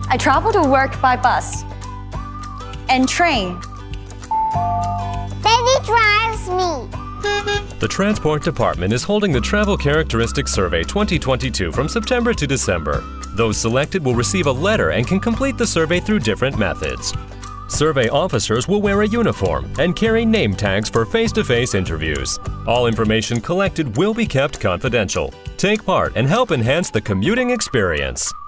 I travel to work by bus and train. Daddy drives me. The Transport Department is holding the Travel Characteristics Survey 2022 from September to December. Those selected will receive a letter and can complete the survey through different methods. Survey officers will wear a uniform and carry name tags for face-to-face interviews. All information collected will be kept confidential. Take part and help enhance the commuting experience.